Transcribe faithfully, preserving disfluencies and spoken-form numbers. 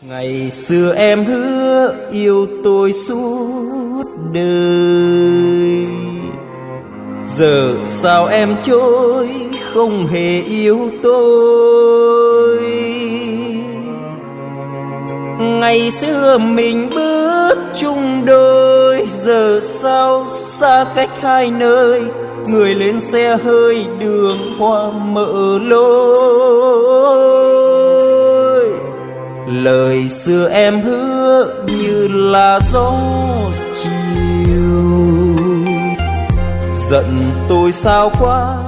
Ngày xưa em hứa yêu tôi suốt đời, giờ sao em trôi không hề yêu tôi. Ngày xưa mình bước chung đôi, giờ sao xa cách hai nơi. Người lên xe hơi đường hoa mở lối. Lời xưa em hứa như là gió chiều, giận tôi sao quá